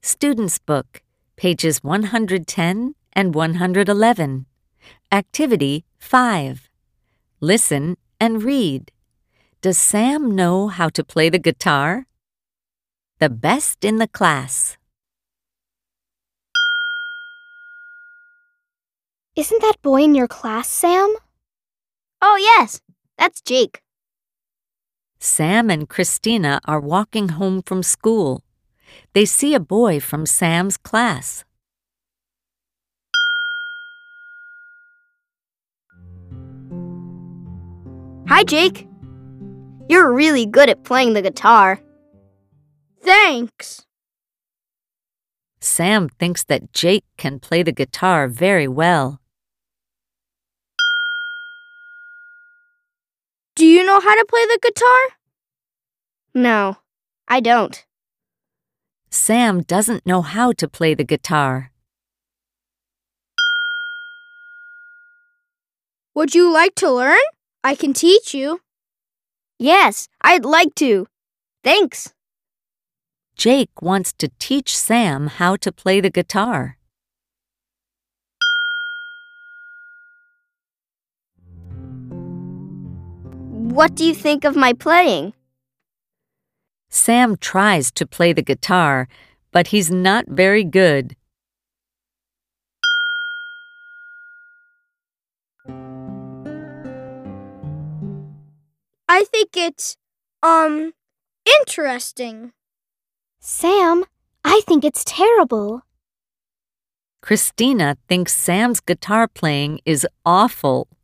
Student's Book, pages 110 and 111. Activity 5. Listen and read. Does Sam know how to play the guitar? The best in the class. Isn't that boy in your class, Sam? Oh, yes. That's Jake. Sam and Christina are walking home from school. They see a boy from Sam's class. Hi, Jake. You're really good at playing the guitar. Thanks. Sam thinks that Jake can play the guitar very well. Do you know how to play the guitar? No, I don't. Sam doesn't know how to play the guitar. Would you like to learn? I can teach you. Yes, I'd like to. Thanks. Jake wants to teach Sam how to play the guitar. What do you think of my playing? Sam tries to play the guitar, but he's not very good. I think it's, interesting. Sam, I think it's terrible. Christina thinks Sam's guitar playing is awful.